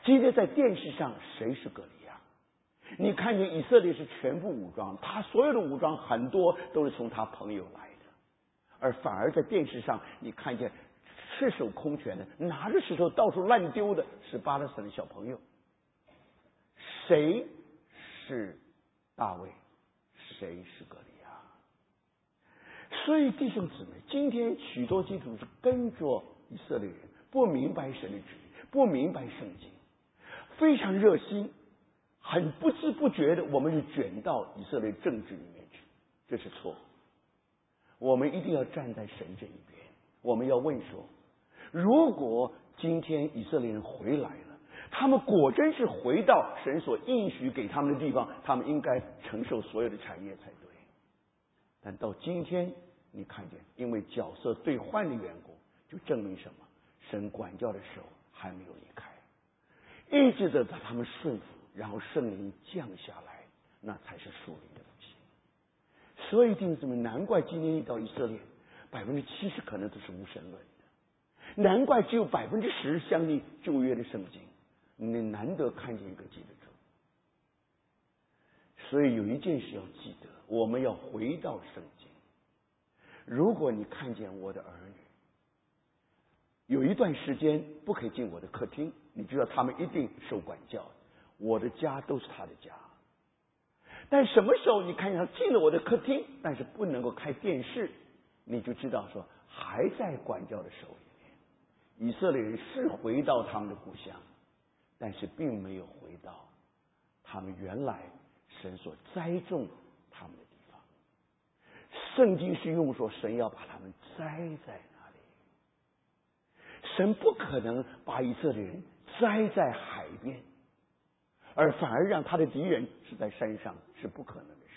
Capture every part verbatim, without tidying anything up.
今天在电视上谁是歌利亚？你看见以色列是全副武装，他所有的武装很多都是从他朋友来的，而反而在电视上你看见赤手空拳的，拿着石头到处乱丢的是巴勒斯坦的小朋友。谁是大卫？谁是歌利亚？所以弟兄姊妹，今天许多基督徒是跟着以色列人，不明白神的旨意，不明白圣经，非常热心，很不知不觉的我们就卷到以色列政治里面去，这是错。我们一定要站在神这一边，我们要问说，如果今天以色列人回来了，他们果真是回到神所应许给他们的地方，他们应该承受所有的产业才对。但到今天你看见，因为角色兑换的缘故，就证明什么？神管教的手还没有离开，一直的让他们顺服，然后圣灵降下来，那才是属灵的东西。所以弟兄姊妹，难怪今天一到以色列，百分之七十可能都是无神论的，难怪只有百分之十相信旧约的圣经。你难得看见一个记得住。所以有一件事要记得，我们要回到圣经。如果你看见我的儿女有一段时间不可以进我的客厅，你知道他们一定受管教，我的家都是他的家。但什么时候你看见他进了我的客厅，但是不能够开电视，你就知道说还在管教的手里面。以色列人是回到他们的故乡，但是并没有回到他们原来神所栽种他们的地方。圣经是用说神要把他们栽在哪里，神不可能把以色列人栽在海边，而反而让他的敌人是在山上，是不可能的事。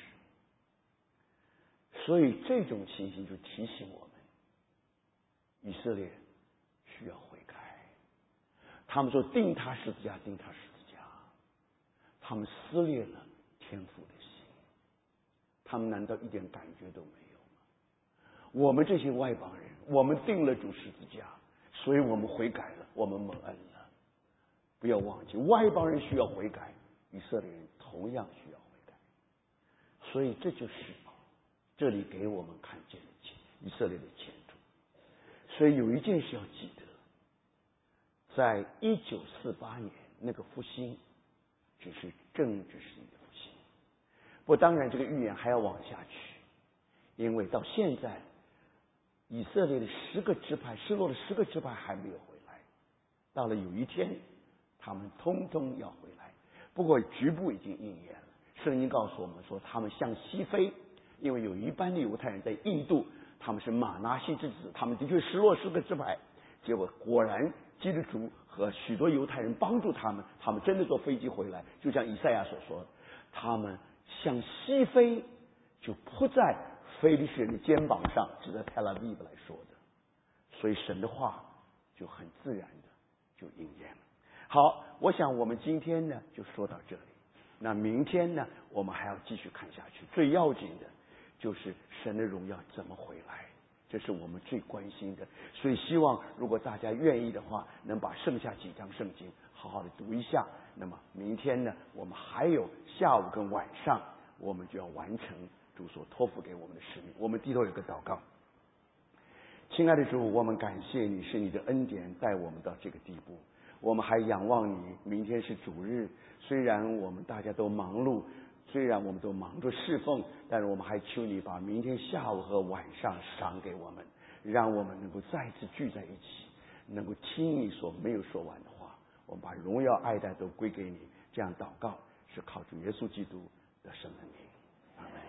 所以这种情形就提醒我们，以色列需要悔改。他们说定他十字架，定他十字架，他们撕裂了天父的心，他们难道一点感觉都没有吗？我们这些外邦人，我们定了主十字架，所以我们悔改了，我们蒙恩了。不要忘记，外邦人需要悔改，以色列人同样需要悔改。所以这就是这里给我们看见的以色列的前途。所以有一件事要记得，在一九四八年那个复兴只是政治性的复兴，不，当然这个预言还要往下去，因为到现在以色列的十个支派失落的十个支派还没有回来，到了有一天他们通通要回来。不过局部已经应验了，圣经告诉我们说他们向西飞，因为有一班的犹太人在印度，他们是马拿西之子，他们的确失落十个支派，结果果然基督徒和许多犹太人帮助他们，他们真的坐飞机回来，就像以赛亚所说的，他们向西飞，就扑在非利士人的肩膀上，指着tel aviv来说的。所以神的话就很自然的就应验了。好，我想我们今天呢就说到这里，那明天呢我们还要继续看下去。最要紧的就是神的荣耀怎么回来，这是我们最关心的。所以希望如果大家愿意的话，能把剩下几章圣经好好的读一下。那么明天呢我们还有下午跟晚上，我们就要完成主所托付给我们的使命。我们低头有个祷告。亲爱的主，我们感谢你，是你的恩典带我们到这个地步，我们还仰望你。明天是主日，虽然我们大家都忙碌，虽然我们都忙着侍奉，但是我们还求你把明天下午和晚上赏给我们，让我们能够再次聚在一起，能够听你所没有说完的话。我们把荣耀爱戴都归给你。这样祷告是靠主耶稣基督的圣名。